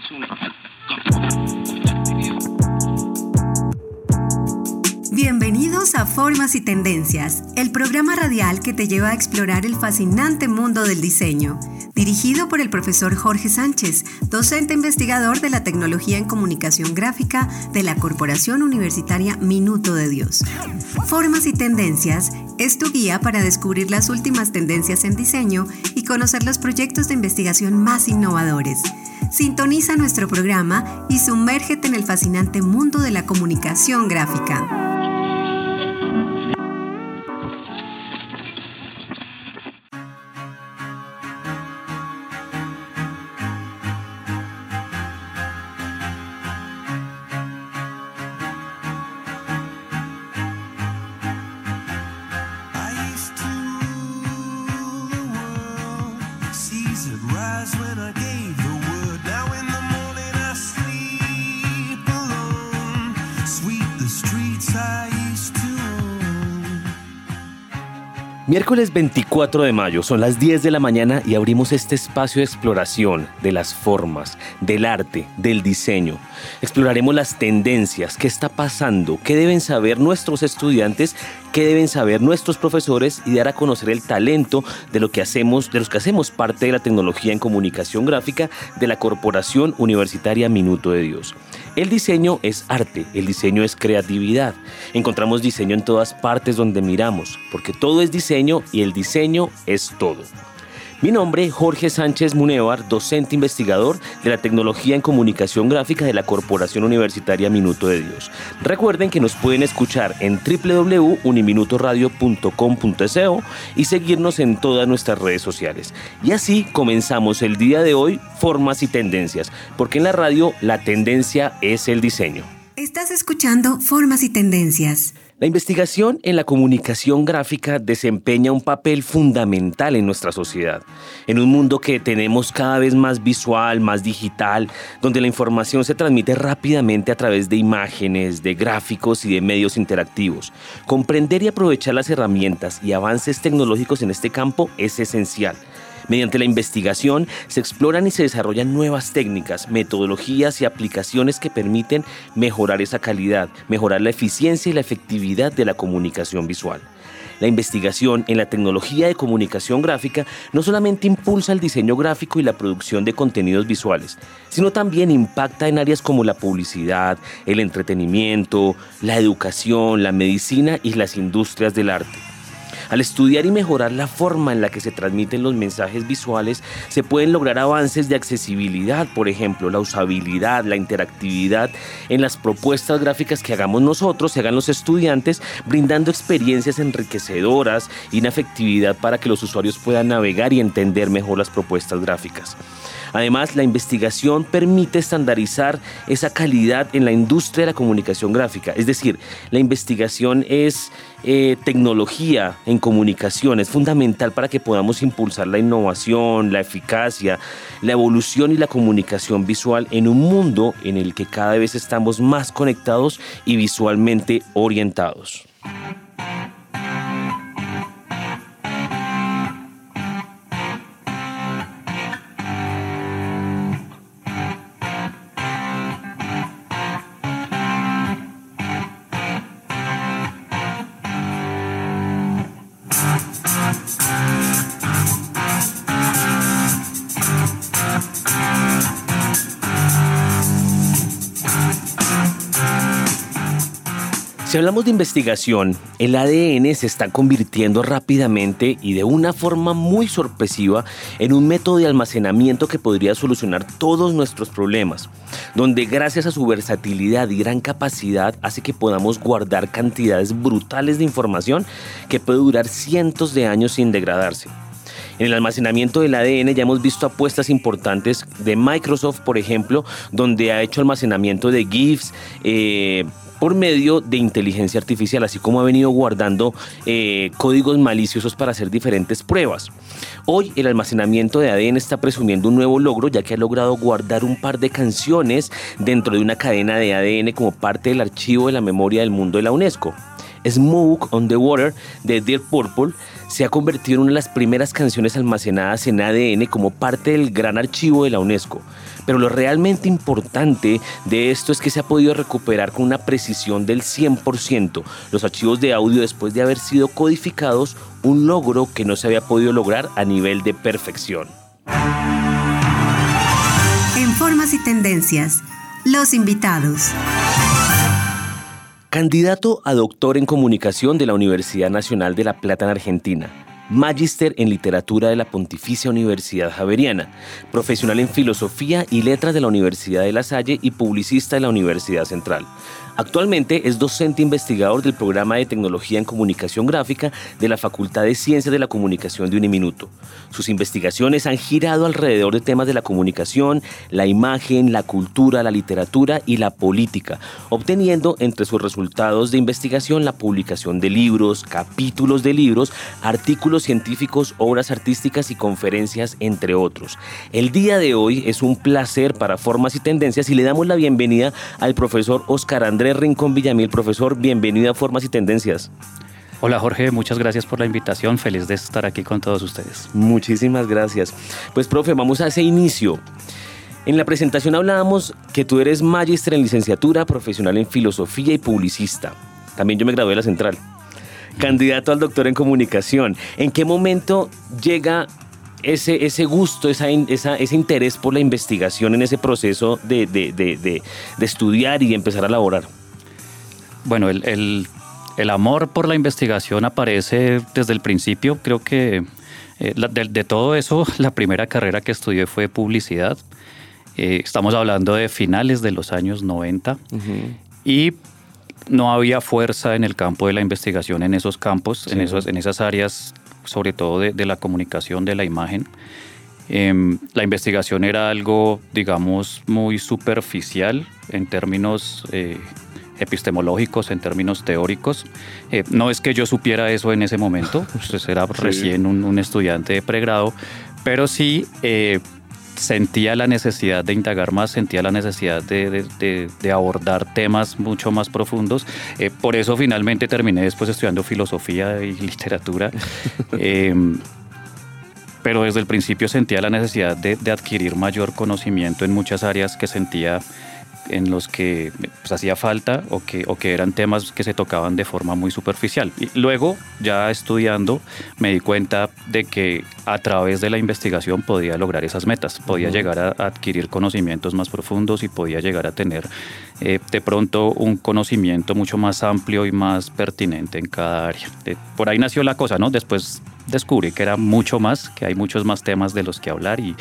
Bienvenidos a Formas y Tendencias, el programa radial que te lleva a explorar el fascinante mundo del diseño. Dirigido por el profesor Jorge Sánchez, docente investigador de la Tecnología en Comunicación Gráfica de la Corporación Universitaria Minuto de Dios. Formas y Tendencias es tu guía para descubrir las últimas tendencias en diseño y conocer los proyectos de investigación más innovadores. Sintoniza nuestro programa y sumérgete en el fascinante mundo de la comunicación gráfica. Miércoles 24 de mayo, son las 10 de la mañana y abrimos este espacio de exploración de las formas, del arte, del diseño. Exploraremos las tendencias, qué está pasando, qué deben saber nuestros estudiantes, qué deben saber nuestros profesores y dar a conocer el talento de los que hacemos parte de la tecnología en comunicación gráfica de la Corporación Universitaria Minuto de Dios. El diseño es arte, el diseño es creatividad. Encontramos diseño en todas partes donde miramos, porque todo es diseño y el diseño es todo. Mi nombre es Jorge Sánchez Munevar, docente investigador de la Tecnología en Comunicación Gráfica de la Corporación Universitaria Minuto de Dios. Recuerden que nos pueden escuchar en www.uniminutoradio.com.co y seguirnos en todas nuestras redes sociales. Y así comenzamos el día de hoy, Formas y Tendencias, porque en la radio la tendencia es el diseño. Estás escuchando Formas y Tendencias. La investigación en la comunicación gráfica desempeña un papel fundamental en nuestra sociedad. En un mundo que tenemos cada vez más visual, más digital, donde la información se transmite rápidamente a través de imágenes, de gráficos y de medios interactivos. Comprender y aprovechar las herramientas y avances tecnológicos en este campo es esencial. Mediante la investigación se exploran y se desarrollan nuevas técnicas, metodologías y aplicaciones que permiten mejorar esa calidad, mejorar la eficiencia y la efectividad de la comunicación visual. La investigación en la tecnología de comunicación gráfica no solamente impulsa el diseño gráfico y la producción de contenidos visuales, sino también impacta en áreas como la publicidad, el entretenimiento, la educación, la medicina y las industrias del arte. Al estudiar y mejorar la forma en la que se transmiten los mensajes visuales, se pueden lograr avances de accesibilidad, por ejemplo, la usabilidad, la interactividad en las propuestas gráficas que hagamos nosotros, que hagan los estudiantes, brindando experiencias enriquecedoras y una efectividad para que los usuarios puedan navegar y entender mejor las propuestas gráficas. Además, la investigación permite estandarizar esa calidad en la industria de la comunicación gráfica. Es decir, la investigación es tecnología en comunicación, es fundamental para que podamos impulsar la innovación, la eficacia, la evolución y la comunicación visual en un mundo en el que cada vez estamos más conectados y visualmente orientados. Si hablamos de investigación, el ADN se está convirtiendo rápidamente y de una forma muy sorpresiva en un método de almacenamiento que podría solucionar todos nuestros problemas, donde gracias a su versatilidad y gran capacidad hace que podamos guardar cantidades brutales de información que puede durar cientos de años sin degradarse. En el almacenamiento del ADN ya hemos visto apuestas importantes de Microsoft, por ejemplo, donde ha hecho almacenamiento de GIFs, por medio de inteligencia artificial, así como ha venido guardando códigos maliciosos para hacer diferentes pruebas. Hoy el almacenamiento de ADN está presumiendo un nuevo logro, ya que ha logrado guardar un par de canciones dentro de una cadena de ADN como parte del archivo de la memoria del mundo de la UNESCO. Smoke on the Water de Deep Purple se ha convertido en una de las primeras canciones almacenadas en ADN como parte del gran archivo de la UNESCO. Pero lo realmente importante de esto es que se ha podido recuperar con una precisión del 100% los archivos de audio después de haber sido codificados, un logro que no se había podido lograr a nivel de perfección. En Formas y Tendencias, los invitados. Candidato a doctor en comunicación de la Universidad Nacional de La Plata en Argentina. Magíster en Literatura de la Pontificia Universidad Javeriana, profesional en Filosofía y Letras de la Universidad de La Salle y publicista de la Universidad Central. Actualmente es docente investigador del programa de Tecnología en Comunicación Gráfica de la Facultad de Ciencias de la Comunicación de Uniminuto. Sus investigaciones han girado alrededor de temas de la comunicación, la imagen, la cultura, la literatura y la política, obteniendo entre sus resultados de investigación la publicación de libros, capítulos de libros, artículos científicos, obras artísticas y conferencias, entre otros. El día de hoy es un placer para Formas y Tendencias y le damos la bienvenida al profesor Óscar Andrés Rincón Villamil. Profesor, bienvenido a Formas y Tendencias. Hola Jorge, muchas gracias por la invitación, feliz de estar aquí con todos ustedes. Muchísimas gracias. Pues profe, vamos a ese inicio. En la presentación hablábamos que tú eres magíster en licenciatura, profesional en filosofía y publicista. También yo me gradué de la Central. Candidato al doctor en comunicación. ¿En qué momento llega ese gusto, ese interés por la investigación en ese proceso de estudiar y empezar a elaborar? Bueno, el amor por la investigación aparece desde el principio. Creo que de todo eso, la primera carrera que estudié fue publicidad. Estamos hablando de finales de los años 90. Uh-huh. Y no había fuerza en el campo de la investigación en esos campos, sí, en esas áreas, sobre todo de la comunicación, de la imagen. La investigación era algo, digamos, muy superficial en términos epistemológicos, en términos teóricos. No es que yo supiera eso en ese momento, pues era recién un estudiante de pregrado, pero sí sentía la necesidad de indagar más, sentía la necesidad de abordar temas mucho más profundos. Por eso finalmente terminé después estudiando filosofía y literatura. Pero desde el principio sentía la necesidad de adquirir mayor conocimiento en muchas áreas que sentía en los que pues, hacía falta o que eran temas que se tocaban de forma muy superficial. Y luego, ya estudiando, me di cuenta de que a través de la investigación podía lograr esas metas, podía llegar a adquirir conocimientos más profundos y podía llegar a tener de pronto un conocimiento mucho más amplio y más pertinente en cada área. Por ahí nació la cosa, ¿no? Después descubrí que era mucho más, que hay muchos más temas de los que hablar y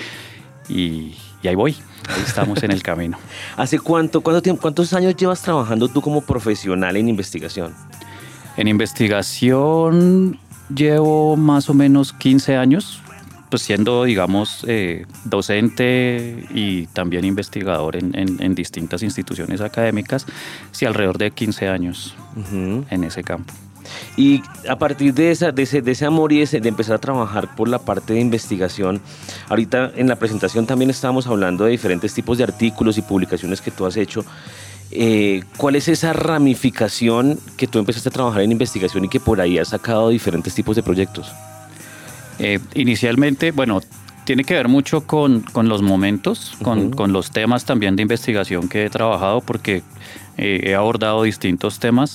ahí voy, ahí estamos en el camino. ¿Hace cuántos años llevas trabajando tú como profesional en investigación? En investigación llevo más o menos 15 años, pues siendo, digamos, docente y también investigador en distintas instituciones académicas, sí, alrededor de 15 años en ese campo. Y a partir de ese amor y de empezar a trabajar por la parte de investigación, ahorita en la presentación también estábamos hablando de diferentes tipos de artículos y publicaciones que tú has hecho. ¿Cuál es esa ramificación que tú empezaste a trabajar en investigación y que por ahí has sacado diferentes tipos de proyectos? Inicialmente, bueno, tiene que ver mucho con los momentos, con los temas también de investigación que he trabajado, porque he abordado distintos temas.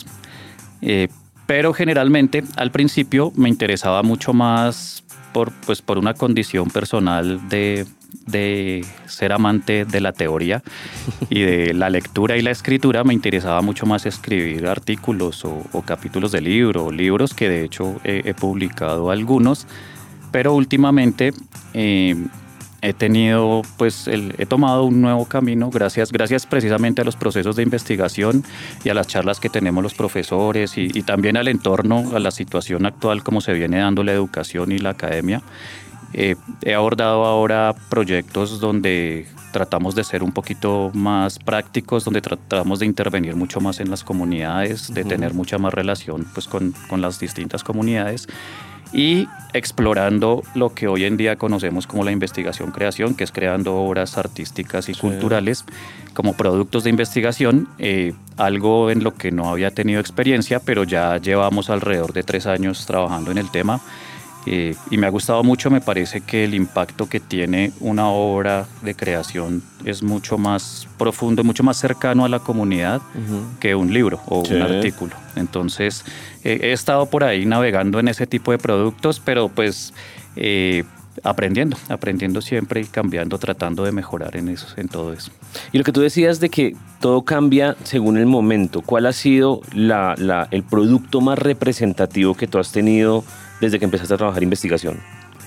Pero generalmente al principio me interesaba mucho más por una condición personal de ser amante de la teoría y de la lectura y la escritura. Me interesaba mucho más escribir artículos o capítulos de libros que de hecho he publicado algunos, pero últimamente he tomado un nuevo camino gracias precisamente a los procesos de investigación y a las charlas que tenemos los profesores y también al entorno, a la situación actual, como se viene dando la educación y la academia. He abordado ahora proyectos donde tratamos de ser un poquito más prácticos, donde tratamos de intervenir mucho más en las comunidades, de tener mucha más relación pues, con las distintas comunidades, y explorando lo que hoy en día conocemos como la investigación-creación, que es creando obras artísticas y culturales como productos de investigación, algo en lo que no había tenido experiencia, pero ya llevamos alrededor de 3 años trabajando en el tema. y me ha gustado mucho. Me parece que el impacto que tiene una obra de creación es mucho más profundo, mucho más cercano a la comunidad que un libro o un artículo. Entonces, he estado por ahí navegando en ese tipo de productos, pero pues aprendiendo siempre y cambiando, tratando de mejorar en todo eso. Y lo que tú decías de que todo cambia según el momento, ¿cuál ha sido el producto más representativo que tú has tenido desde que empezaste a trabajar investigación?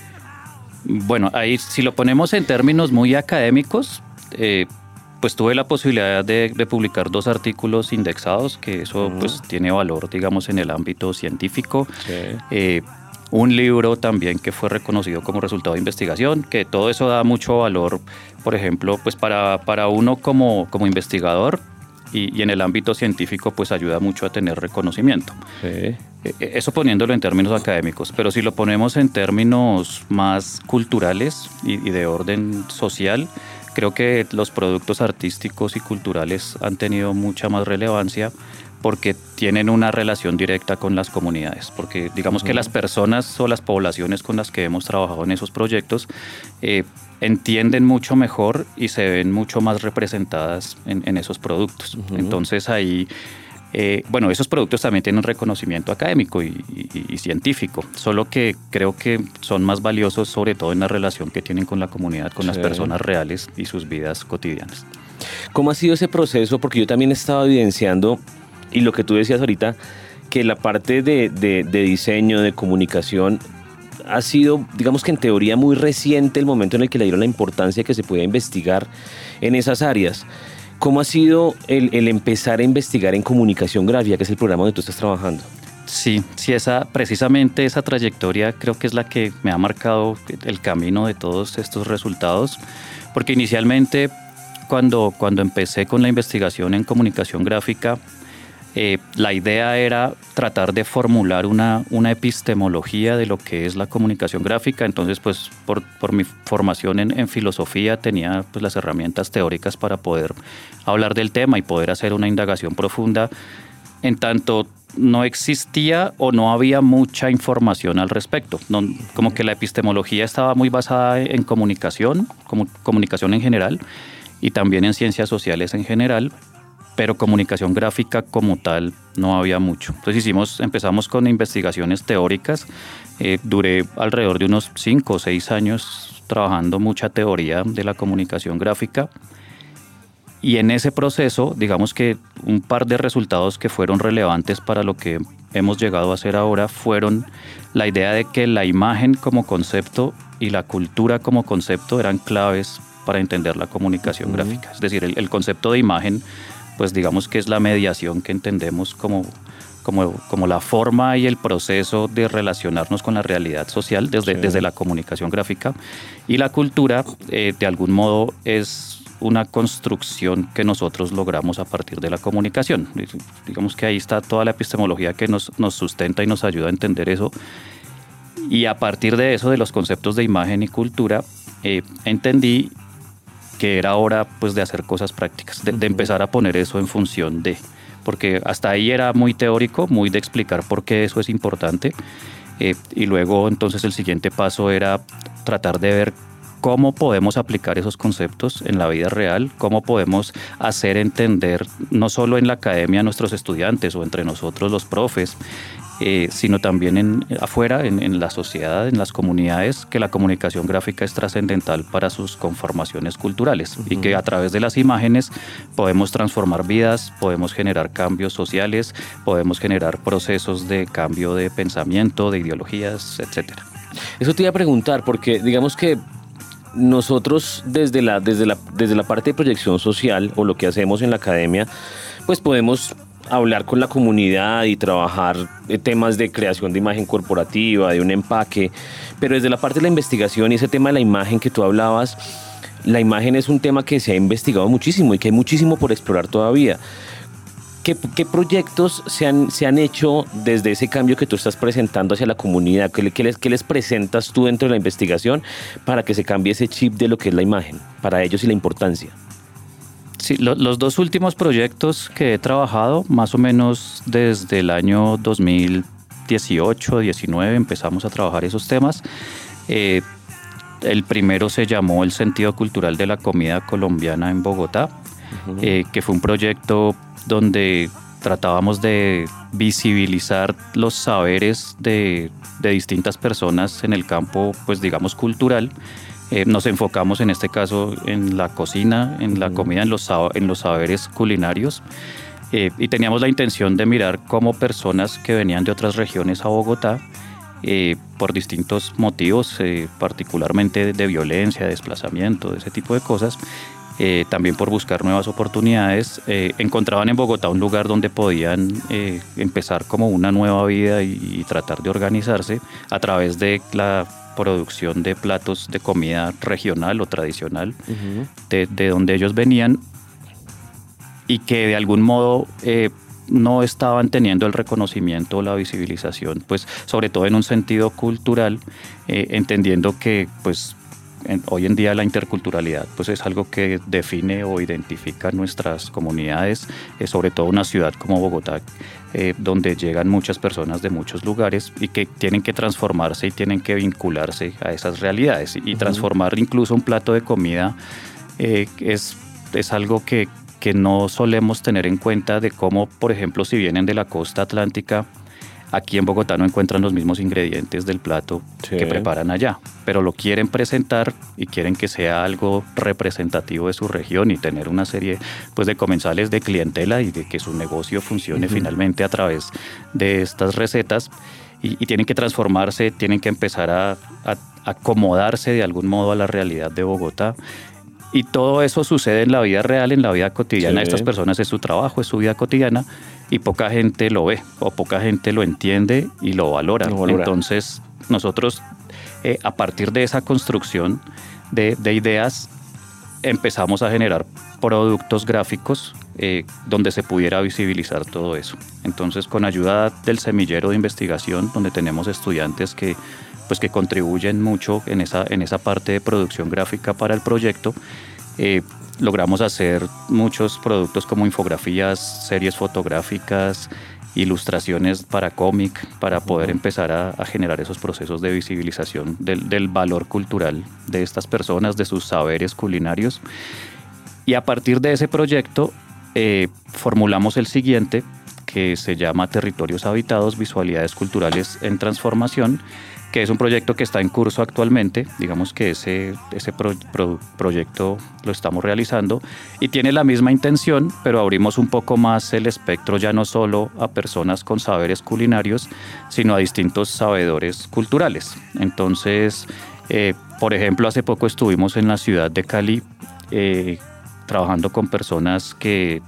Bueno, ahí si lo ponemos en términos muy académicos, pues tuve la posibilidad de publicar 2 artículos indexados, que eso pues tiene valor, digamos, en el ámbito científico. Sí. Un libro también que fue reconocido como resultado de investigación, que todo eso da mucho valor, por ejemplo, pues para uno como investigador, y en el ámbito científico pues ayuda mucho a tener reconocimiento. Sí. Eso poniéndolo en términos académicos, pero si lo ponemos en términos más culturales y de orden social, creo que los productos artísticos y culturales han tenido mucha más relevancia porque tienen una relación directa con las comunidades, porque digamos que las personas o las poblaciones con las que hemos trabajado en esos proyectos entienden mucho mejor y se ven mucho más representadas en esos productos. Entonces ahí, bueno, esos productos también tienen reconocimiento académico y científico, solo que creo que son más valiosos sobre todo en la relación que tienen con la comunidad, con las personas reales y sus vidas cotidianas. ¿Cómo ha sido ese proceso? Porque yo también he estado evidenciando, y lo que tú decías ahorita, que la parte de diseño, de comunicación, ha sido, digamos que en teoría, muy reciente el momento en el que le dieron la importancia que se pueda investigar en esas áreas. ¿Cómo ha sido el empezar a investigar en comunicación gráfica, que es el programa donde tú estás trabajando? Sí, precisamente esa trayectoria creo que es la que me ha marcado el camino de todos estos resultados, porque inicialmente cuando empecé con la investigación en comunicación gráfica, la idea era tratar de formular una epistemología de lo que es la comunicación gráfica. Entonces, pues por mi formación en filosofía tenía pues las herramientas teóricas para poder hablar del tema y poder hacer una indagación profunda. En tanto no existía o no había mucha información al respecto. Como que la epistemología estaba muy basada en comunicación en general y también en ciencias sociales en general, pero comunicación gráfica como tal no había mucho. Entonces empezamos con investigaciones teóricas. Duré alrededor de unos 5 o 6 años trabajando mucha teoría de la comunicación gráfica. Y en ese proceso, digamos que un par de resultados que fueron relevantes para lo que hemos llegado a hacer ahora fueron la idea de que la imagen como concepto y la cultura como concepto eran claves para entender la comunicación gráfica. Es decir, el concepto de imagen, pues digamos que es la mediación que entendemos como la forma y el proceso de relacionarnos con la realidad social desde la comunicación gráfica. Y la cultura, de algún modo, es una construcción que nosotros logramos a partir de la comunicación. Digamos que ahí está toda la epistemología que nos sustenta y nos ayuda a entender eso. Y a partir de eso, de los conceptos de imagen y cultura, entendí que era hora pues de hacer cosas prácticas, de empezar a poner eso en función de, porque hasta ahí era muy teórico, muy de explicar por qué eso es importante, y luego entonces el siguiente paso era tratar de ver cómo podemos aplicar esos conceptos en la vida real, cómo podemos hacer entender no solo en la academia a nuestros estudiantes o entre nosotros los profes, sino también afuera, en la sociedad, en las comunidades, que la comunicación gráfica es trascendental para sus conformaciones culturales y que a través de las imágenes podemos transformar vidas, podemos generar cambios sociales, podemos generar procesos de cambio de pensamiento, de ideologías, etcétera. Eso te iba a preguntar, porque digamos que nosotros desde la parte de proyección social o lo que hacemos en la academia, pues podemos hablar con la comunidad y trabajar temas de creación de imagen corporativa, de un empaque, pero desde la parte de la investigación y ese tema de la imagen que tú hablabas, la imagen es un tema que se ha investigado muchísimo y que hay muchísimo por explorar todavía. ¿Qué proyectos se han hecho desde ese cambio que tú estás presentando hacia la comunidad? ¿Qué les presentas tú dentro de la investigación para que se cambie ese chip de lo que es la imagen para ellos y la importancia? Sí, los 2 últimos proyectos que he trabajado, más o menos desde el año 2010, 2018, 19 empezamos a trabajar esos temas. El primero se llamó El sentido cultural de la comida colombiana en Bogotá, que fue un proyecto donde tratábamos de visibilizar los saberes de distintas personas en el campo, pues digamos, cultural. Nos enfocamos en este caso en la cocina, en la comida, en los saberes culinarios. Y teníamos la intención de mirar cómo personas que venían de otras regiones a Bogotá, por distintos motivos, particularmente de violencia, de desplazamiento, de ese tipo de cosas, también por buscar nuevas oportunidades, encontraban en Bogotá un lugar donde podían empezar como una nueva vida y tratar de organizarse a través de la producción de platos de comida regional o tradicional de donde ellos venían, y que de algún modo no estaban teniendo el reconocimiento o la visibilización, pues sobre todo en un sentido cultural, entendiendo que pues hoy en día la interculturalidad pues es algo que define o identifica nuestras comunidades, sobre todo una ciudad como Bogotá, donde llegan muchas personas de muchos lugares y que tienen que transformarse y tienen que vincularse a esas realidades, y transformar incluso un plato de comida es algo que no solemos tener en cuenta, de cómo, por ejemplo, si vienen de la costa atlántica, aquí en Bogotá no encuentran los mismos ingredientes del plato que preparan allá, pero lo quieren presentar y quieren que sea algo representativo de su región y tener una serie pues de comensales, de clientela, y de que su negocio funcione finalmente a través de estas recetas, y tienen que transformarse, tienen que empezar a acomodarse de algún modo a la realidad de Bogotá. Y todo eso sucede en la vida real, en la vida cotidiana de estas personas. Es su trabajo, es su vida cotidiana, y poca gente lo ve o poca gente lo entiende y lo valora. Entonces nosotros, a partir de esa construcción de ideas, empezamos a generar productos gráficos donde se pudiera visibilizar todo eso. Entonces, con ayuda del semillero de investigación, donde tenemos estudiantes que contribuyen mucho en esa parte de producción gráfica para el proyecto, logramos hacer muchos productos como infografías, series fotográficas, ilustraciones para cómic, para poder empezar a generar esos procesos de visibilización del valor cultural de estas personas, de sus saberes culinarios. Y a partir de ese proyecto formulamos el siguiente, que se llama Territorios Habitados, Visualidades Culturales en Transformación, que es un proyecto que está en curso actualmente. Digamos que ese proyecto lo estamos realizando y tiene la misma intención, pero abrimos un poco más el espectro, ya no solo a personas con saberes culinarios, sino a distintos sabedores culturales. Entonces, por ejemplo, hace poco estuvimos en la ciudad de Cali trabajando con personas que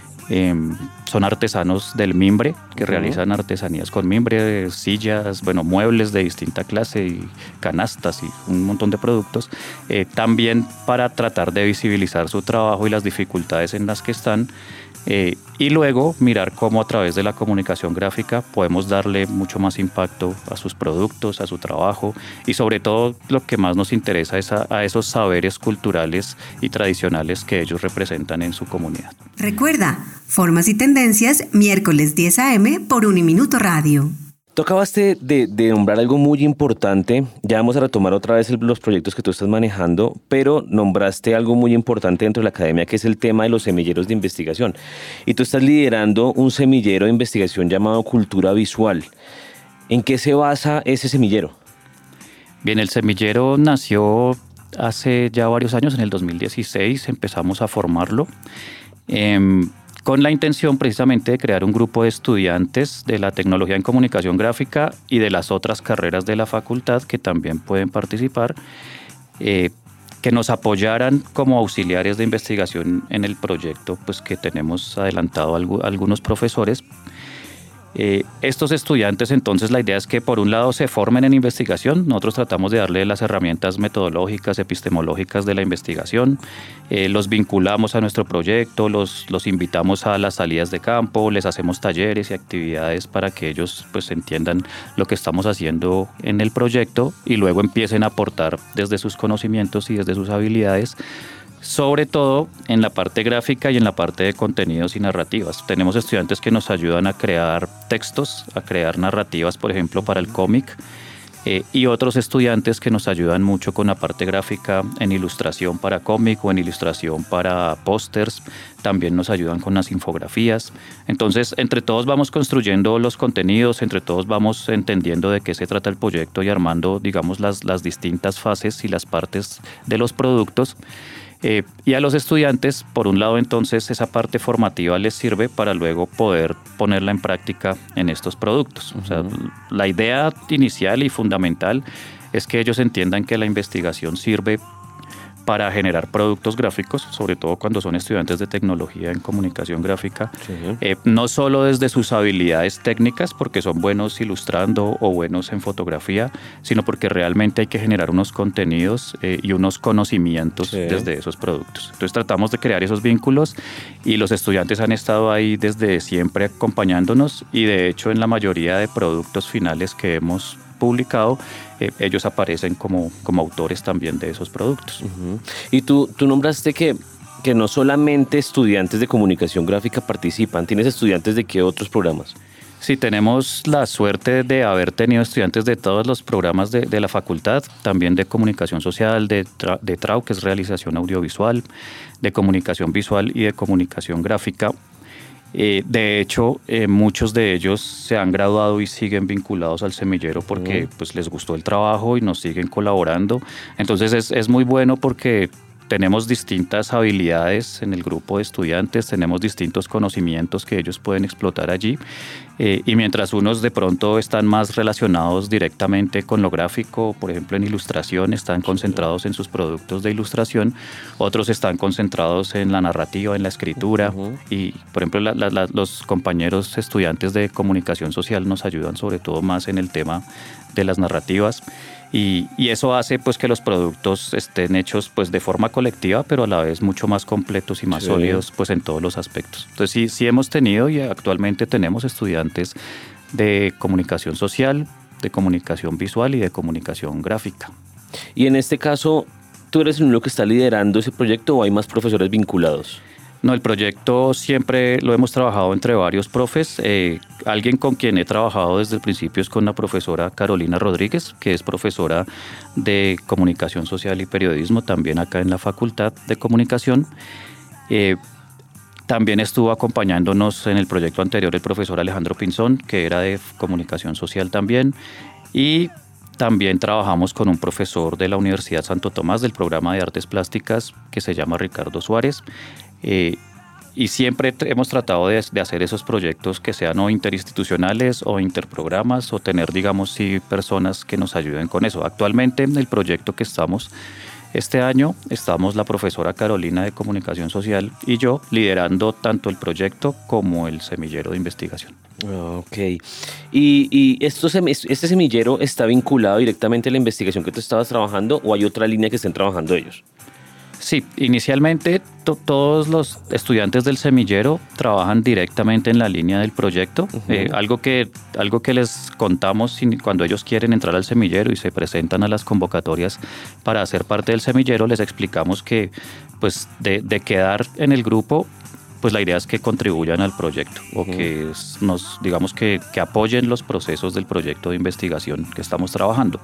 son artesanos del mimbre, que realizan artesanías con mimbre, sillas, muebles de distinta clase, y canastas y un montón de productos, también para tratar de visibilizar su trabajo y las dificultades en las que están, y luego mirar cómo a través de la comunicación gráfica podemos darle mucho más impacto a sus productos, a su trabajo, y sobre todo lo que más nos interesa es a esos saberes culturales y tradicionales que ellos representan en su comunidad. Recuerda, Formas y Tendencias, miércoles 10 a.m. por Uniminuto Radio. Tú acabaste de nombrar algo muy importante. Ya vamos a retomar otra vez los proyectos que tú estás manejando, pero nombraste algo muy importante dentro de la academia, que es el tema de los semilleros de investigación. Y tú estás liderando un semillero de investigación llamado Cultura Visual. ¿En qué se basa ese semillero? Bien, el semillero nació hace ya varios años, en el 2016 empezamos a formarlo. Con la intención precisamente de crear un grupo de estudiantes de la tecnología en comunicación gráfica y de las otras carreras de la facultad que también pueden participar, que nos apoyaran como auxiliares de investigación en el proyecto pues, que tenemos adelantado algunos profesores. Estos estudiantes, entonces, la idea es que por un lado se formen en investigación. Nosotros tratamos de darle las herramientas metodológicas, epistemológicas de la investigación, los vinculamos a nuestro proyecto, los invitamos a las salidas de campo, les hacemos talleres y actividades para que ellos pues entiendan lo que estamos haciendo en el proyecto y luego empiecen a aportar desde sus conocimientos y desde sus habilidades sobre todo en la parte gráfica y en la parte de contenidos y narrativas. Tenemos estudiantes que nos ayudan a crear textos, a crear narrativas, por ejemplo, para el cómic, y otros estudiantes que nos ayudan mucho con la parte gráfica en ilustración para cómic o en ilustración para pósters. También nos ayudan con las infografías. Entonces, entre todos vamos construyendo los contenidos, entre todos vamos entendiendo de qué se trata el proyecto y armando, digamos, las distintas fases y las partes de los productos. Y a los estudiantes, por un lado, entonces, esa parte formativa les sirve para luego poder ponerla en práctica en estos productos. O sea, la idea inicial y fundamental es que ellos entiendan que la investigación sirve para generar productos gráficos, sobre todo cuando son estudiantes de tecnología en comunicación gráfica, no solo desde sus habilidades técnicas, porque son buenos ilustrando o buenos en fotografía, sino porque realmente hay que generar unos contenidos y unos conocimientos desde esos productos. Entonces tratamos de crear esos vínculos y los estudiantes han estado ahí desde siempre acompañándonos, y de hecho en la mayoría de productos finales que hemos publicado, ellos aparecen como autores también de esos productos. Y tú nombraste que no solamente estudiantes de comunicación gráfica participan. ¿Tienes estudiantes de qué otros programas? Sí, tenemos la suerte de haber tenido estudiantes de todos los programas de la facultad, también de comunicación social, de TRAU, que es realización audiovisual, de comunicación visual y de comunicación gráfica. De hecho, muchos de ellos se han graduado y siguen vinculados al semillero porque pues, les gustó el trabajo y nos siguen colaborando. Entonces es muy bueno porque tenemos distintas habilidades en el grupo de estudiantes, tenemos distintos conocimientos que ellos pueden explotar allí, y mientras unos de pronto están más relacionados directamente con lo gráfico, por ejemplo en ilustración, están concentrados en sus productos de ilustración, otros están concentrados en la narrativa, en la escritura, y por ejemplo los compañeros estudiantes de comunicación social nos ayudan sobre todo más en el tema de las narrativas. Y eso hace pues que los productos estén hechos pues de forma colectiva, pero a la vez mucho más completos y más sólidos pues en todos los aspectos. Entonces sí hemos tenido y actualmente tenemos estudiantes de comunicación social, de comunicación visual y de comunicación gráfica. Y en este caso, ¿tú eres el único que está liderando ese proyecto o hay más profesores vinculados? No, el proyecto siempre lo hemos trabajado entre varios profes. Alguien con quien he trabajado desde el principio es con la profesora Carolina Rodríguez, que es profesora de Comunicación Social y Periodismo, también acá en la Facultad de Comunicación. También estuvo acompañándonos en el proyecto anterior el profesor Alejandro Pinzón, que era de Comunicación Social también. Y también trabajamos con un profesor de la Universidad Santo Tomás del programa de Artes Plásticas que se llama Ricardo Suárez. Y siempre hemos tratado de hacer esos proyectos que sean o interinstitucionales o interprogramas o tener, digamos, sí, personas que nos ayuden con eso. Actualmente en el proyecto que estamos este año, estamos la profesora Carolina de Comunicación Social y yo liderando tanto el proyecto como el semillero de investigación. Ok. ¿Y este semillero está vinculado directamente a la investigación que tú estabas trabajando o hay otra línea que estén trabajando ellos? Sí, inicialmente todos los estudiantes del semillero trabajan directamente en la línea del proyecto. Algo que les contamos cuando ellos quieren entrar al semillero y se presentan a las convocatorias para hacer parte del semillero, les explicamos que pues de quedar en el grupo, pues la idea es que contribuyan al proyecto o que digamos que apoyen los procesos del proyecto de investigación que estamos trabajando.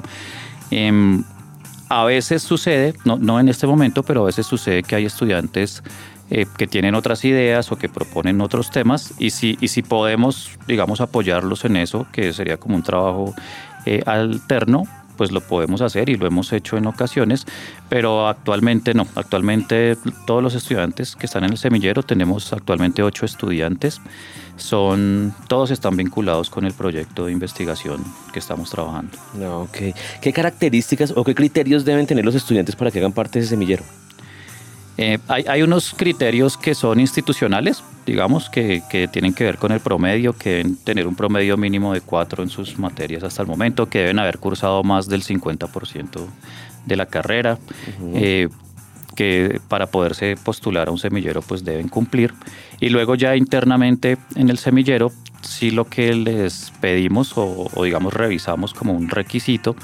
A veces sucede, no en este momento, pero a veces sucede que hay estudiantes que tienen otras ideas o que proponen otros temas y si podemos, digamos, apoyarlos en eso, que sería como un trabajo alterno, pues lo podemos hacer y lo hemos hecho en ocasiones, pero actualmente no. Actualmente todos los estudiantes que están en el semillero, tenemos actualmente 8 estudiantes, todos están vinculados con el proyecto de investigación que estamos trabajando. Okay. ¿Qué características o qué criterios deben tener los estudiantes para que hagan parte de ese semillero? Hay unos criterios que son institucionales, digamos, que tienen que ver con el promedio, que deben tener un promedio mínimo de 4 en sus materias hasta el momento, que deben haber cursado más del 50% de la carrera, que para poderse postular a un semillero pues deben cumplir. Y luego ya internamente en el semillero, sí lo que les pedimos o digamos revisamos como un requisito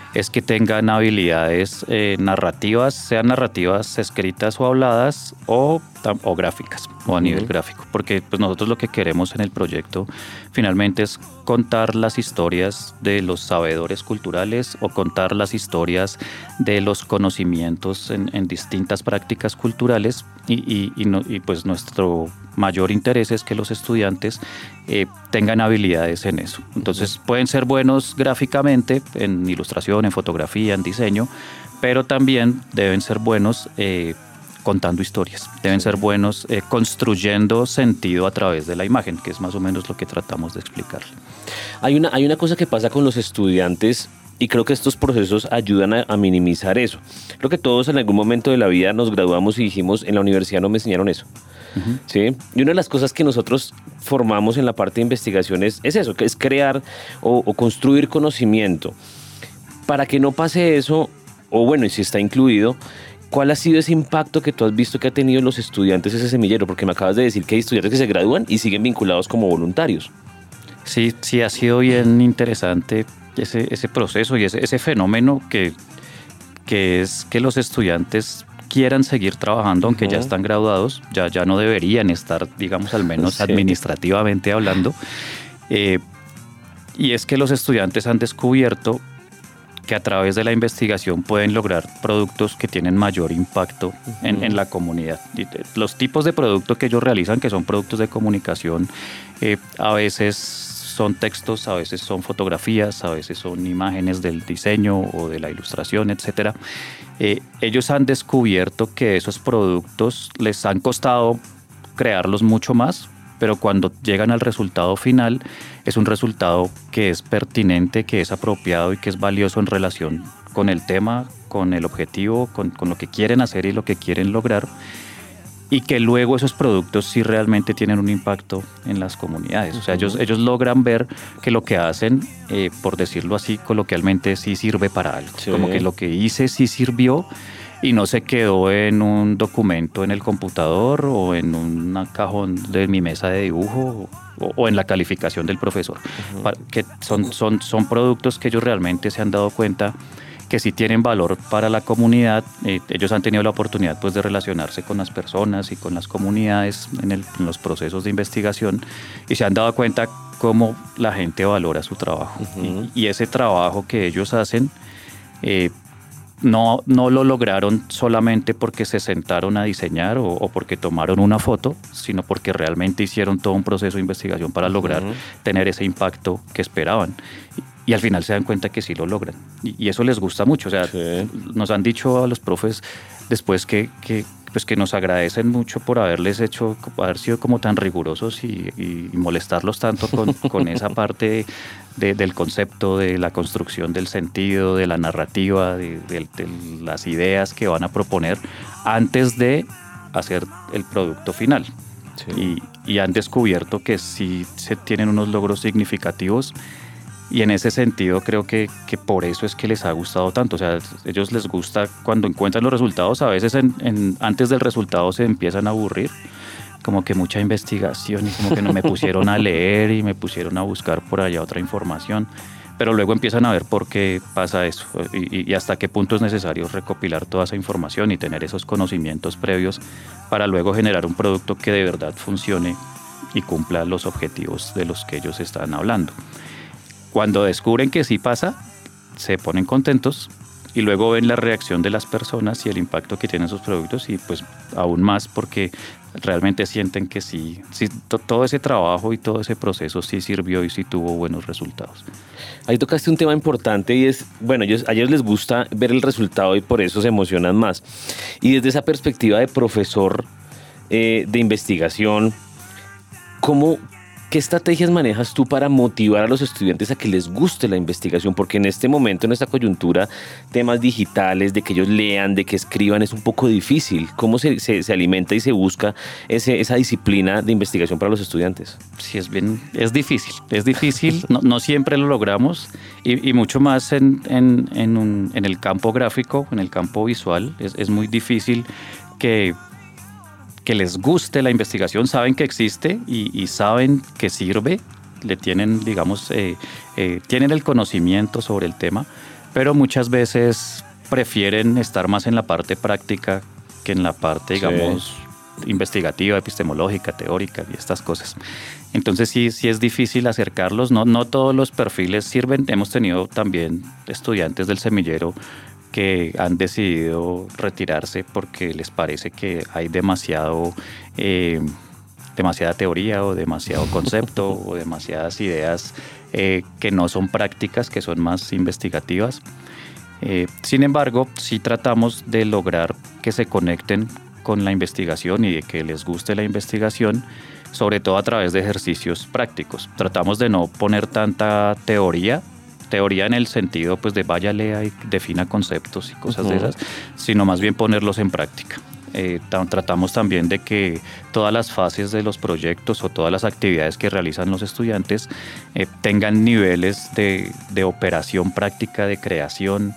es que tengan habilidades narrativas, sean narrativas escritas o habladas o gráficas o a nivel gráfico, porque pues nosotros lo que queremos en el proyecto finalmente es contar las historias de los sabedores culturales o contar las historias de los conocimientos en distintas prácticas culturales y pues nuestro mayor interés es que los estudiantes tengan habilidades en eso. Entonces pueden ser buenos gráficamente en ilustración, en fotografía, en diseño, pero también deben ser buenos contando historias, deben ser buenos construyendo sentido a través de la imagen, que es más o menos lo que tratamos de explicar. Hay una cosa que pasa con los estudiantes y creo que estos procesos ayudan a minimizar eso. Creo que todos en algún momento de la vida nos graduamos y dijimos, en la universidad no me enseñaron eso. ¿Sí? Y una de las cosas que nosotros formamos en la parte de investigación es eso, que es crear o construir conocimiento. Para que no pase eso, o bueno, y si está incluido, ¿cuál ha sido ese impacto que tú has visto que ha tenido en los estudiantes ese semillero? Porque me acabas de decir que hay estudiantes que se gradúan y siguen vinculados como voluntarios. Sí, ha sido bien interesante ese proceso y ese fenómeno que es que los estudiantes quieran seguir trabajando, aunque ya están graduados, ya no deberían estar, digamos, al menos administrativamente hablando. Y es que los estudiantes han descubierto que a través de la investigación pueden lograr productos que tienen mayor impacto en la comunidad. Los tipos de productos que ellos realizan, que son productos de comunicación, a veces son textos, a veces son fotografías, a veces son imágenes del diseño o de la ilustración, etcétera. Ellos han descubierto que esos productos les han costado crearlos mucho más, pero cuando llegan al resultado final es un resultado que es pertinente, que es apropiado y que es valioso en relación con el tema, con el objetivo, con lo que quieren hacer y lo que quieren lograr, y que luego esos productos sí realmente tienen un impacto en las comunidades. O sea, ellos logran ver que lo que hacen, por decirlo así coloquialmente, sí sirve para algo. Sí. Como que lo que hice sí sirvió y no se quedó en un documento en el computador o en un cajón de mi mesa de dibujo o en la calificación del profesor. Que son productos que ellos realmente se han dado cuenta que sí tienen valor para la comunidad. Ellos han tenido la oportunidad pues, de relacionarse con las personas y con las comunidades en los procesos de investigación y se han dado cuenta cómo la gente valora su trabajo. Y ese trabajo que ellos hacen no lo lograron solamente porque se sentaron a diseñar o porque tomaron una foto, sino porque realmente hicieron todo un proceso de investigación para lograr tener ese impacto que esperaban. Y al final se dan cuenta que sí lo logran. Y eso les gusta mucho. O sea, nos han dicho a los profes después que nos agradecen mucho por haber sido como tan rigurosos y molestarlos tanto con esa parte del concepto, de la construcción del sentido, de la narrativa, de las ideas que van a proponer antes de hacer el producto final. Sí. Y han descubierto que sí se tienen unos logros significativos. Y en ese sentido creo que por eso es que les ha gustado tanto. O sea, a ellos les gusta cuando encuentran los resultados, a veces antes del resultado se empiezan a aburrir, como que mucha investigación y como que no me pusieron a leer y me pusieron a buscar por allá otra información. Pero luego empiezan a ver por qué pasa eso y hasta qué punto es necesario recopilar toda esa información y tener esos conocimientos previos para luego generar un producto que de verdad funcione y cumpla los objetivos de los que ellos están hablando. Cuando descubren que sí pasa, se ponen contentos y luego ven la reacción de las personas y el impacto que tienen sus productos y pues aún más porque realmente sienten que sí todo ese trabajo y todo ese proceso sí sirvió y sí tuvo buenos resultados. Ahí tocaste un tema importante y es, bueno, a ellos les gusta ver el resultado y por eso se emocionan más. Y desde esa perspectiva de profesor de investigación, ¿qué estrategias manejas tú para motivar a los estudiantes a que les guste la investigación? Porque en este momento, en esta coyuntura, temas digitales, de que ellos lean, de que escriban, es un poco difícil. ¿Cómo se alimenta y se busca esa disciplina de investigación para los estudiantes? Sí, es difícil. No siempre lo logramos y mucho más en el campo gráfico, en el campo visual. Es muy difícil que les guste la investigación, saben que existe y saben que sirve, le tienen, digamos, tienen el conocimiento sobre el tema, pero muchas veces prefieren estar más en la parte práctica que en la parte, digamos, investigativa, epistemológica, teórica y estas cosas. Entonces sí es difícil acercarlos, no todos los perfiles sirven. Hemos tenido también estudiantes del semillero que han decidido retirarse porque les parece que hay demasiada teoría o demasiado concepto o demasiadas ideas que no son prácticas, que son más investigativas. Sin embargo, sí tratamos de lograr que se conecten con la investigación y de que les guste la investigación, sobre todo a través de ejercicios prácticos. Tratamos de no poner tanta teoría en el sentido pues de vaya, lea y defina conceptos y cosas de esas, sino más bien ponerlos en práctica. Tratamos también de que todas las fases de los proyectos o todas las actividades que realizan los estudiantes tengan niveles de operación práctica, de creación,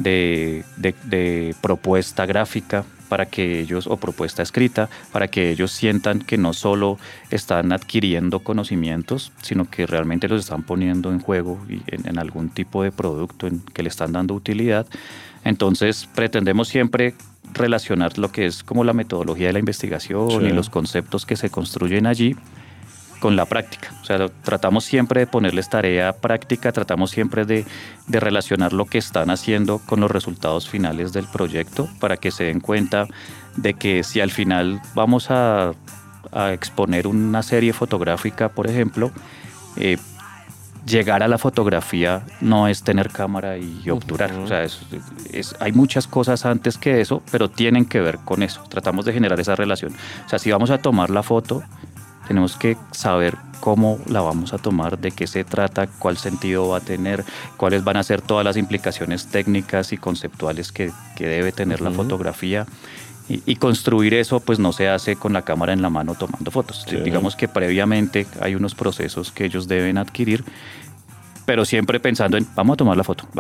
de propuesta gráfica para que ellos, o propuesta escrita, para que ellos sientan que no solo están adquiriendo conocimientos, sino que realmente los están poniendo en juego y en algún tipo de producto en que le están dando utilidad. Entonces pretendemos siempre relacionar lo que es como la metodología de la investigación y los conceptos que se construyen allí con la práctica. O sea, tratamos siempre de ponerles tarea práctica, tratamos siempre de relacionar lo que están haciendo con los resultados finales del proyecto para que se den cuenta de que si al final vamos a exponer una serie fotográfica, por ejemplo, llegar a la fotografía no es tener cámara y obturar. O sea, hay muchas cosas antes que eso, pero tienen que ver con eso. Tratamos de generar esa relación. O sea, si vamos a tomar la foto, tenemos que saber cómo la vamos a tomar, de qué se trata, cuál sentido va a tener, cuáles van a ser todas las implicaciones técnicas y conceptuales que debe tener la fotografía. Y construir eso pues no se hace con la cámara en la mano tomando fotos. Digamos que previamente hay unos procesos que ellos deben adquirir, pero siempre pensando en vamos a tomar la foto,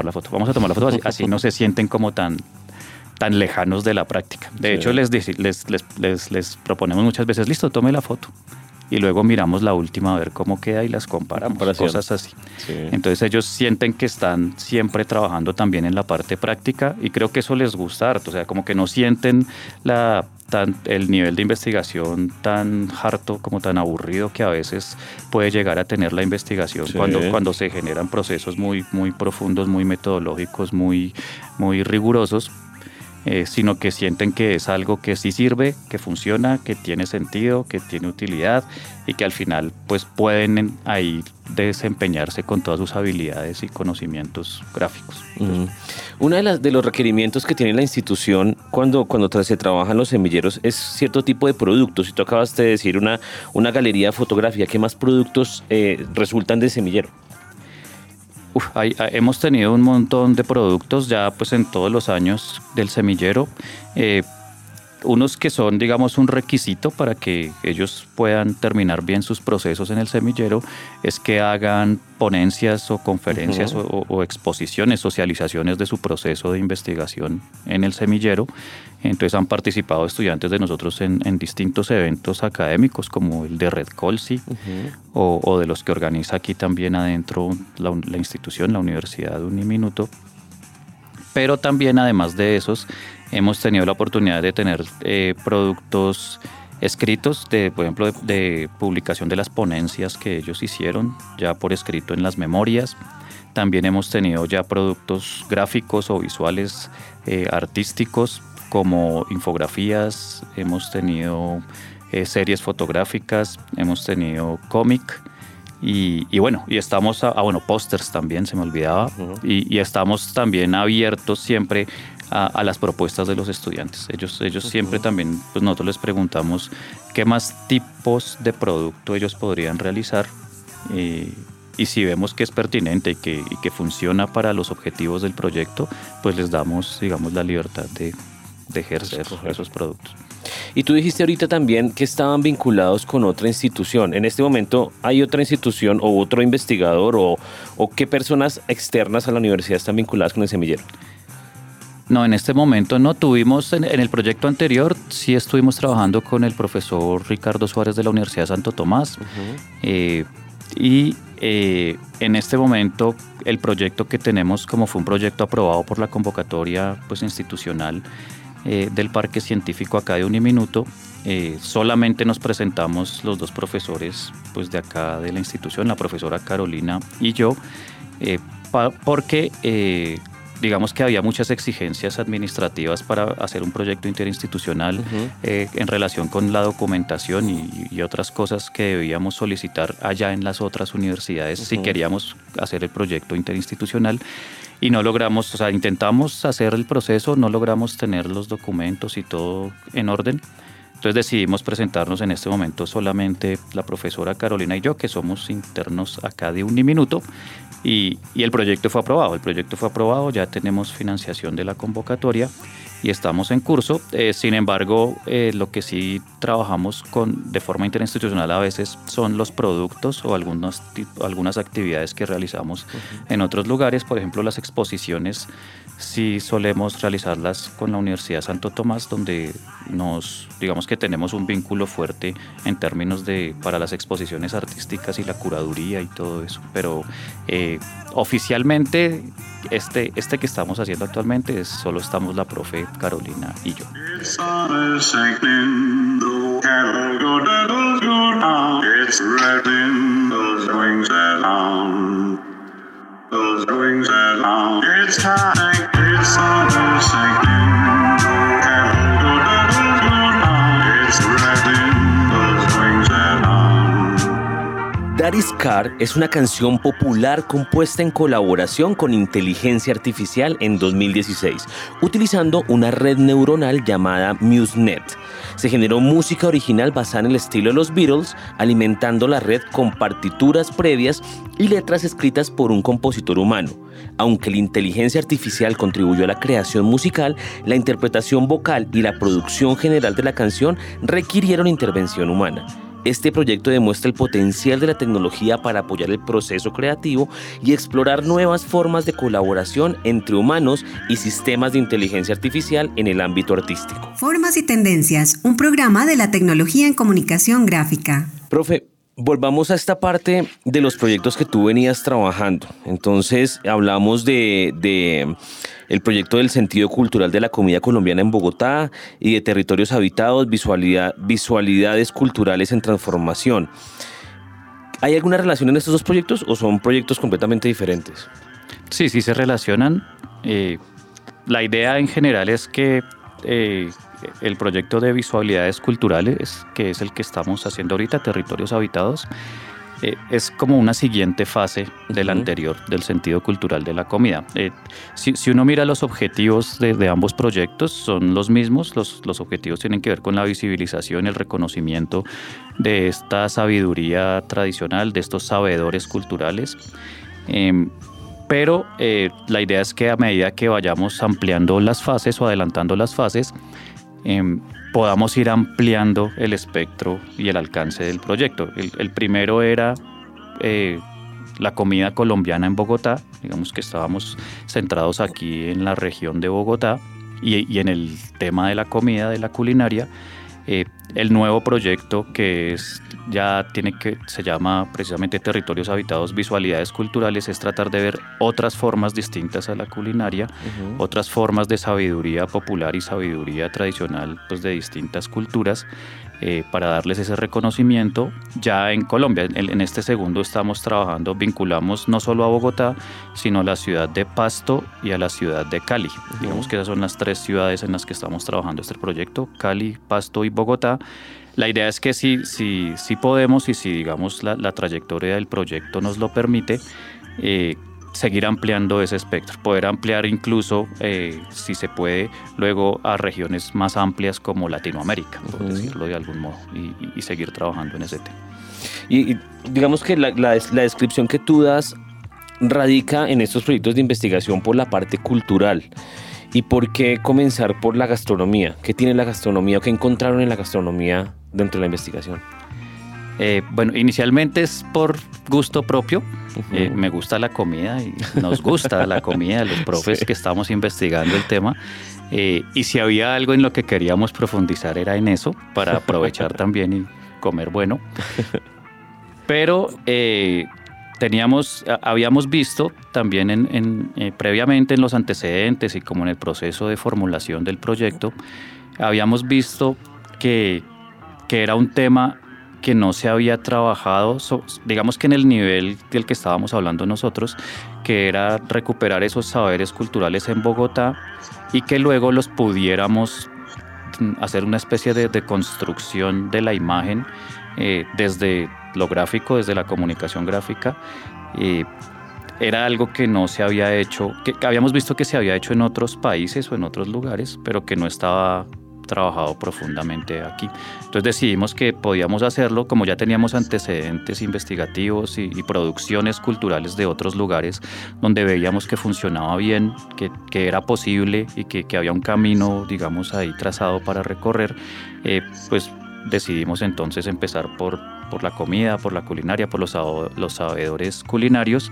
así no se sienten como tan lejanos de la práctica. De hecho, les proponemos muchas veces, listo, tome la foto. Y luego miramos la última a ver cómo queda y las comparamos, cosas así. Entonces ellos sienten que están siempre trabajando también en la parte práctica y creo que eso les gusta harto. O sea, como que no sienten el nivel de investigación tan harto, como tan aburrido que a veces puede llegar a tener la investigación cuando se generan procesos muy, muy profundos, muy metodológicos, muy, muy rigurosos. Sino que sienten que es algo que sí sirve, que funciona, que tiene sentido, que tiene utilidad y que al final pues pueden ahí desempeñarse con todas sus habilidades y conocimientos gráficos. Uno de los requerimientos que tiene la institución cuando se trabajan los semilleros es cierto tipo de productos. Y tú acabas de decir una galería fotográfica. ¿Qué más productos resultan de semillero? Hemos tenido un montón de productos ya pues en todos los años del semillero, unos que son digamos un requisito para que ellos puedan terminar bien sus procesos en el semillero es que hagan ponencias o conferencias o exposiciones, socializaciones de su proceso de investigación en el semillero. Entonces han participado estudiantes de nosotros en distintos eventos académicos como el de Red Colsi o de los que organiza aquí también adentro la institución, la Universidad Uniminuto. Pero también además de esos hemos tenido la oportunidad de tener productos escritos, por ejemplo, de publicación de las ponencias que ellos hicieron ya por escrito en las memorias. También hemos tenido ya productos gráficos o visuales artísticos como infografías, hemos tenido series fotográficas, hemos tenido cómic y estamos pósters también, se me olvidaba, y estamos también abiertos siempre a las propuestas de los estudiantes. Ellos siempre también, pues nosotros les preguntamos qué más tipos de producto ellos podrían realizar y si vemos que es pertinente y que funciona para los objetivos del proyecto, pues les damos, digamos, la libertad de ejercer esos productos. Y tú dijiste ahorita también que estaban vinculados con otra institución. En este momento, ¿hay otra institución o otro investigador o qué personas externas a la universidad están vinculadas con el semillero? No, en este momento no. Tuvimos en el proyecto anterior, sí estuvimos trabajando con el profesor Ricardo Suárez de la Universidad de Santo Tomás. y en este momento el proyecto que tenemos, como fue un proyecto aprobado por la convocatoria pues, institucional del Parque Científico acá de Uniminuto, solamente nos presentamos los dos profesores pues, de acá de la institución, la profesora Carolina y yo, porque digamos que había muchas exigencias administrativas para hacer un proyecto interinstitucional en relación con la documentación y otras cosas que debíamos solicitar allá en las otras universidades si queríamos hacer el proyecto interinstitucional. Y no logramos, o sea, intentamos hacer el proceso, no logramos tener los documentos y todo en orden. Entonces decidimos presentarnos en este momento solamente la profesora Carolina y yo, que somos internos acá de Uniminuto, y el proyecto fue aprobado. El proyecto fue aprobado, ya tenemos financiación de la convocatoria y estamos en curso. Sin embargo, lo que sí trabajamos de forma interinstitucional a veces son los productos o algunas actividades que realizamos en otros lugares. Por ejemplo, las exposiciones sí solemos realizarlas con la Universidad Santo Tomás, donde digamos que tenemos un vínculo fuerte en términos para las exposiciones artísticas y la curaduría y todo eso. Pero oficialmente este que estamos haciendo actualmente solo estamos la profe Carolina y yo. That Is Car es una canción popular compuesta en colaboración con inteligencia artificial en 2016, utilizando una red neuronal llamada MuseNet. Se generó música original basada en el estilo de los Beatles, alimentando la red con partituras previas y letras escritas por un compositor humano. Aunque la inteligencia artificial contribuyó a la creación musical, la interpretación vocal y la producción general de la canción requirieron intervención humana. Este proyecto demuestra el potencial de la tecnología para apoyar el proceso creativo y explorar nuevas formas de colaboración entre humanos y sistemas de inteligencia artificial en el ámbito artístico. Formas y tendencias, un programa de la tecnología en comunicación gráfica. Profe, volvamos a esta parte de los proyectos que tú venías trabajando. Entonces, hablamos de el proyecto del sentido cultural de la comida colombiana en Bogotá y de territorios habitados, visualidades culturales en transformación. ¿Hay alguna relación en estos dos proyectos o son proyectos completamente diferentes? Sí se relacionan. La idea en general es que el proyecto de visualidades culturales, que es el que estamos haciendo ahorita, territorios habitados, es como una siguiente fase del anterior, del sentido cultural de la comida. Si uno mira los objetivos de ambos proyectos, son los mismos. Los objetivos tienen que ver con la visibilización y el reconocimiento de esta sabiduría tradicional, de estos sabedores culturales. Pero la idea es que a medida que vayamos ampliando las fases o adelantando las fases, podamos ir ampliando el espectro y el alcance del proyecto. El primero era la comida colombiana en Bogotá. Digamos que estábamos centrados aquí en la región de Bogotá y en el tema de la comida, de la culinaria. El nuevo proyecto se llama precisamente Territorios Habitados, Visualidades Culturales, es tratar de ver otras formas distintas a la culinaria, otras formas de sabiduría popular y sabiduría tradicional pues, de distintas culturas, para darles ese reconocimiento. Ya en Colombia, en este segundo estamos trabajando, vinculamos no solo a Bogotá, sino a la ciudad de Pasto y a la ciudad de Cali. Digamos que esas son las tres ciudades en las que estamos trabajando este proyecto, Cali, Pasto y Bogotá. La idea es que si podemos y si digamos la trayectoria del proyecto nos lo permite, seguir ampliando ese espectro, poder ampliar incluso, si se puede, luego a regiones más amplias como Latinoamérica, por decirlo de algún modo, y seguir trabajando en ese tema. Y digamos que la descripción que tú das radica en estos proyectos de investigación por la parte cultural. ¿Y por qué comenzar por la gastronomía? ¿Qué tiene la gastronomía o qué encontraron en la gastronomía dentro de la investigación? Bueno, inicialmente es por gusto propio. Me gusta la comida y nos gusta la comida, los profes que estamos investigando el tema. Y si había algo en lo que queríamos profundizar era en eso, para aprovechar también y comer bueno. Pero habíamos visto también previamente en los antecedentes y como en el proceso de formulación del proyecto, habíamos visto que era un tema que no se había trabajado, digamos que en el nivel del que estábamos hablando nosotros, que era recuperar esos saberes culturales en Bogotá y que luego los pudiéramos hacer una especie de construcción de la imagen desde lo gráfico, desde la comunicación gráfica. Era algo que no se había hecho, que habíamos visto que se había hecho en otros países o en otros lugares, pero que no estaba trabajado profundamente aquí. Entonces decidimos que podíamos hacerlo, como ya teníamos antecedentes investigativos y producciones culturales de otros lugares donde veíamos que funcionaba bien, que era posible y que había un camino, digamos, ahí trazado para recorrer, pues decidimos entonces empezar por la comida, por la culinaria, por los sabedores culinarios,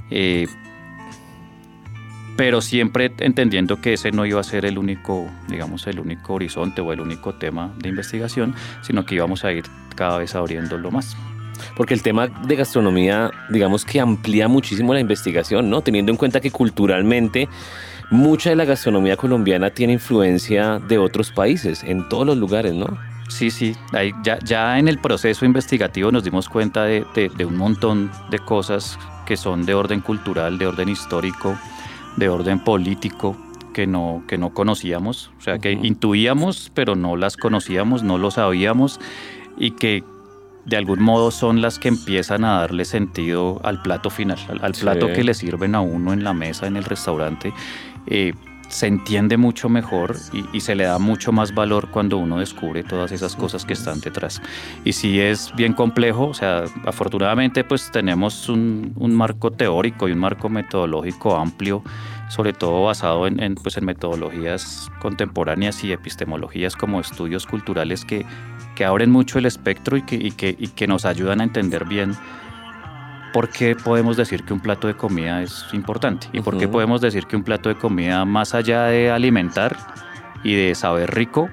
pero siempre entendiendo que ese no iba a ser el único horizonte o el único tema de investigación, sino que íbamos a ir cada vez abriéndolo más. Porque el tema de gastronomía, digamos que amplía muchísimo la investigación, ¿no? Teniendo en cuenta que culturalmente mucha de la gastronomía colombiana tiene influencia de otros países, en todos los lugares, ¿no? Sí, ahí ya en el proceso investigativo nos dimos cuenta de un montón de cosas que son de orden cultural, de orden histórico, de orden político, que no conocíamos, o sea, que intuíamos, pero no las conocíamos, no lo sabíamos, y que de algún modo son las que empiezan a darle sentido al plato final, al plato que le sirven a uno en la mesa, en el restaurante. Se entiende mucho mejor y se le da mucho más valor cuando uno descubre todas esas cosas que están detrás. Y sí es bien complejo, o sea, afortunadamente pues tenemos un marco teórico y un marco metodológico amplio, sobre todo basado en metodologías contemporáneas y epistemologías como estudios culturales que abren mucho el espectro y que nos ayudan a entender bien por qué podemos decir que un plato de comida es importante y por qué podemos decir que un plato de comida, más allá de alimentar y de saber rico,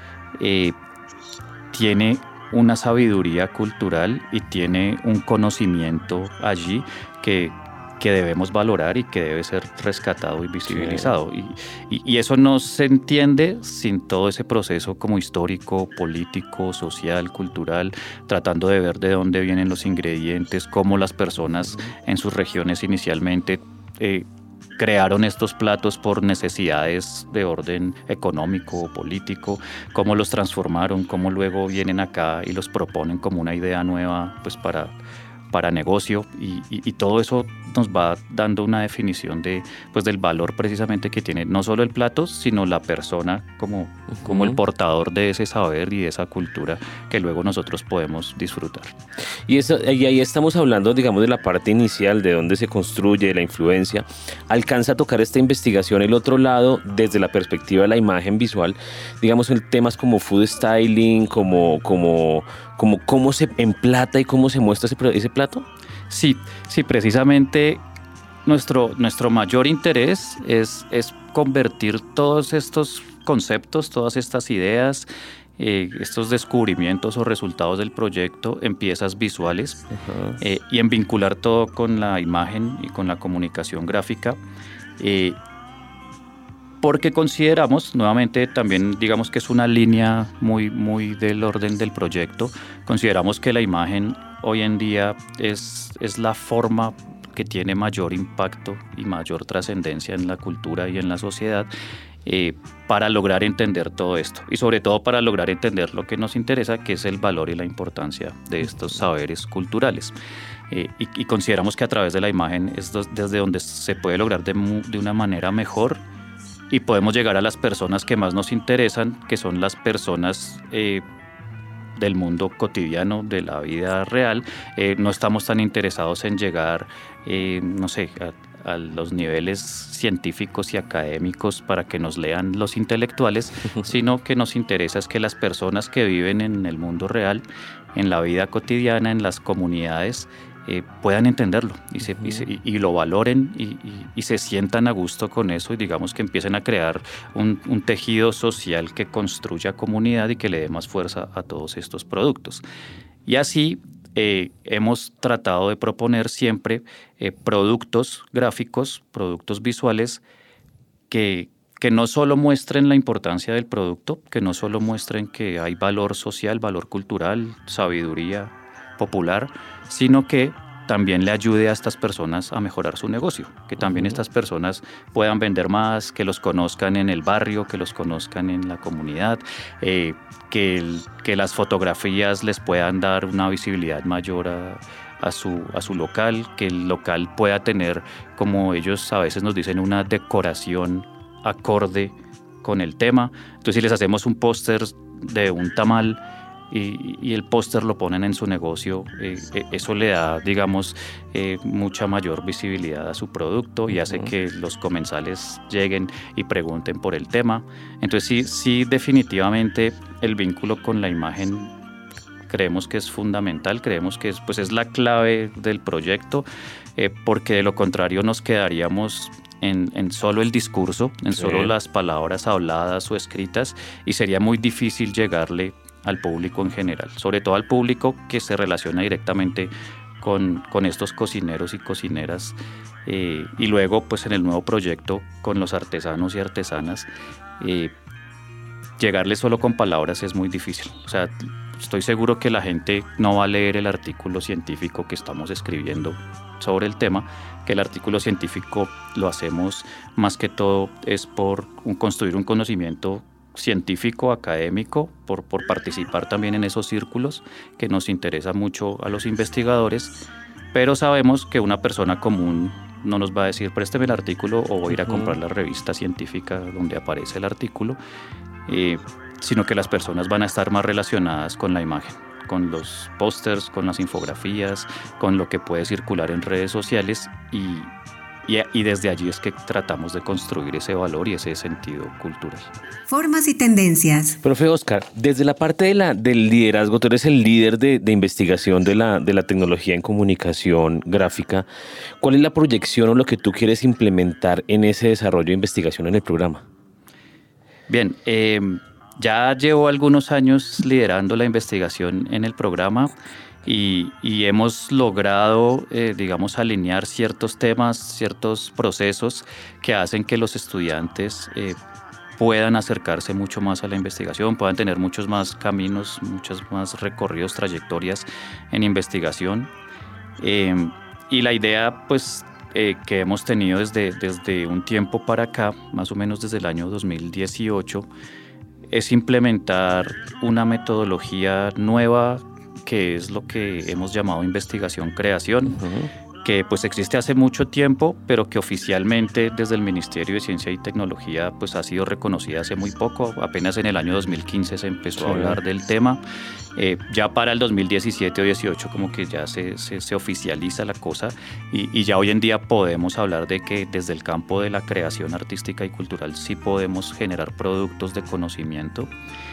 tiene una sabiduría cultural y tiene un conocimiento allí que debemos valorar y que debe ser rescatado y visibilizado. Y eso no se entiende sin todo ese proceso como histórico, político, social, cultural, tratando de ver de dónde vienen los ingredientes, cómo las personas en sus regiones inicialmente crearon estos platos por necesidades de orden económico o político, cómo los transformaron, cómo luego vienen acá y los proponen como una idea nueva pues para negocio y todo eso nos va dando una definición del valor precisamente que tiene no solo el plato, sino la persona como el portador de ese saber y de esa cultura que luego nosotros podemos disfrutar. Y ahí estamos hablando, digamos, de la parte inicial, de dónde se construye, la influencia. Alcanza a tocar esta investigación el otro lado desde la perspectiva de la imagen visual, digamos, en temas como food styling, como cómo se emplata y cómo se muestra ese plato. Sí, precisamente nuestro mayor interés es convertir todos estos conceptos, todas estas ideas, estos descubrimientos o resultados del proyecto en piezas visuales y en vincular todo con la imagen y con la comunicación gráfica. Porque consideramos, nuevamente también digamos que es una línea muy, muy del orden del proyecto, consideramos que la imagen hoy en día es la forma que tiene mayor impacto y mayor trascendencia en la cultura y en la sociedad para lograr entender todo esto y sobre todo para lograr entender lo que nos interesa, que es el valor y la importancia de estos saberes culturales. Y consideramos que a través de la imagen es desde donde se puede lograr de una manera mejor y podemos llegar a las personas que más nos interesan, que son las personas del mundo cotidiano, de la vida real. No estamos tan interesados en llegar, a los niveles científicos y académicos para que nos lean los intelectuales, sino que nos interesa es que las personas que viven en el mundo real, en la vida cotidiana, en las comunidades, puedan entenderlo y lo valoren y se sientan a gusto con eso y digamos que empiecen a crear un tejido social que construya comunidad y que le dé más fuerza a todos estos productos. Y así hemos tratado de proponer siempre productos gráficos, productos visuales que no solo muestren la importancia del producto, que no solo muestren que hay valor social, valor cultural, sabiduría popular, sino que también le ayude a estas personas a mejorar su negocio, que también estas personas puedan vender más, que los conozcan en el barrio, que los conozcan en la comunidad, que las fotografías les puedan dar una visibilidad mayor a su local, que el local pueda tener, como ellos a veces nos dicen, una decoración acorde con el tema. Entonces, si les hacemos un póster de un tamal y el póster lo ponen en su negocio, eso le da, digamos, mucha mayor visibilidad a su producto y hace que los comensales lleguen y pregunten por el tema. Entonces, sí, definitivamente el vínculo con la imagen creemos que es fundamental, creemos que es la clave del proyecto, porque de lo contrario nos quedaríamos en solo el discurso, en solo las palabras habladas o escritas, y sería muy difícil llegarle al público en general, sobre todo al público que se relaciona directamente con estos cocineros y cocineras, y luego pues en el nuevo proyecto con los artesanos y artesanas, llegarle solo con palabras es muy difícil. O sea, estoy seguro que la gente no va a leer el artículo científico que estamos escribiendo sobre el tema, que el artículo científico lo hacemos más que todo es por construir un conocimiento científico, académico, por participar también en esos círculos que nos interesa mucho a los investigadores, pero sabemos que una persona común no nos va a decir présteme el artículo o voy a ir a comprar la revista científica donde aparece el artículo, sino que las personas van a estar más relacionadas con la imagen, con los pósters, con las infografías, con lo que puede circular en redes sociales y desde allí es que tratamos de construir ese valor y ese sentido cultural. Formas y tendencias. Profe Oscar, desde la parte del liderazgo, tú eres el líder de investigación de la tecnología en comunicación gráfica. ¿Cuál es la proyección o lo que tú quieres implementar en ese desarrollo de investigación en el programa? Bien, ya llevo algunos años liderando la investigación en el programa y hemos logrado, digamos, alinear ciertos temas, ciertos procesos que hacen que los estudiantes puedan acercarse mucho más a la investigación, puedan tener muchos más caminos, muchos más recorridos, trayectorias en investigación. Y la idea, pues, que hemos tenido desde un tiempo para acá, más o menos desde el año 2018, es implementar una metodología nueva que es lo que hemos llamado investigación-creación, que pues existe hace mucho tiempo, pero que oficialmente desde el Ministerio de Ciencia y Tecnología pues ha sido reconocida hace muy poco. Apenas en el año 2015 se empezó a hablar del tema. Ya para el 2017 o 2018 como que ya se oficializa la cosa y ya hoy en día podemos hablar de que desde el campo de la creación artística y cultural sí podemos generar productos de conocimiento.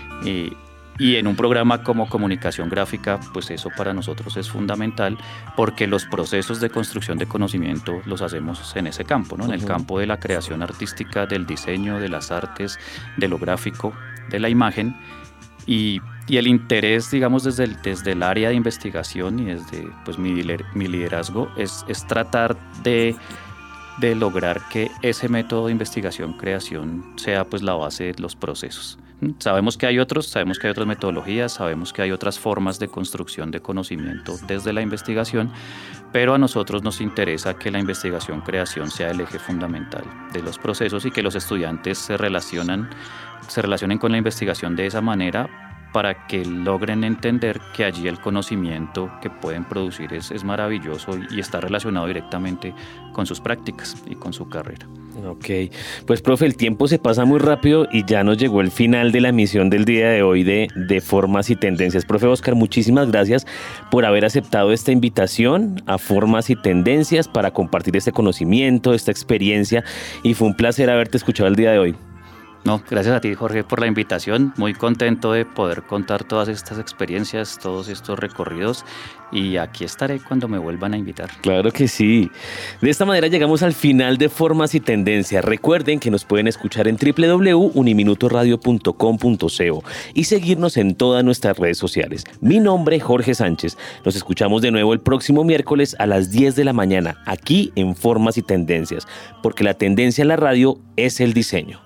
Y en un programa como comunicación gráfica, pues eso para nosotros es fundamental porque los procesos de construcción de conocimiento los hacemos en ese campo, ¿no? En el campo de la creación artística, del diseño, de las artes, de lo gráfico, de la imagen. Y el interés, digamos, desde el área de investigación y desde pues, mi liderazgo es tratar de lograr que ese método de investigación-creación sea pues la base de los procesos. Sabemos que hay otras metodologías, sabemos que hay otras formas de construcción de conocimiento desde la investigación, pero a nosotros nos interesa que la investigación-creación sea el eje fundamental de los procesos y que los estudiantes se relacionen con la investigación de esa manera para que logren entender que allí el conocimiento que pueden producir es maravilloso y está relacionado directamente con sus prácticas y con su carrera. Ok, pues profe, el tiempo se pasa muy rápido y ya nos llegó el final de la emisión del día de hoy de Formas y Tendencias. Profe Oscar, muchísimas gracias por haber aceptado esta invitación a Formas y Tendencias para compartir este conocimiento, esta experiencia, y fue un placer haberte escuchado el día de hoy. No, gracias a ti, Jorge, por la invitación. Muy contento de poder contar todas estas experiencias, todos estos recorridos, y aquí estaré cuando me vuelvan a invitar. Claro que sí. De esta manera llegamos al final de Formas y Tendencias. Recuerden que nos pueden escuchar en www.uniminutoradio.com.co y seguirnos en todas nuestras redes sociales. Mi nombre es Jorge Sánchez. Nos escuchamos de nuevo el próximo miércoles a las 10 de la mañana, aquí en Formas y Tendencias, porque la tendencia en la radio es el diseño.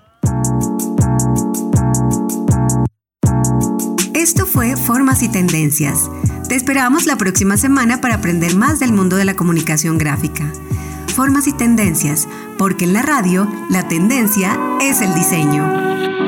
Esto fue Formas y Tendencias. Te esperamos la próxima semana para aprender más del mundo de la comunicación gráfica. Formas y Tendencias, porque en la radio la tendencia es el diseño.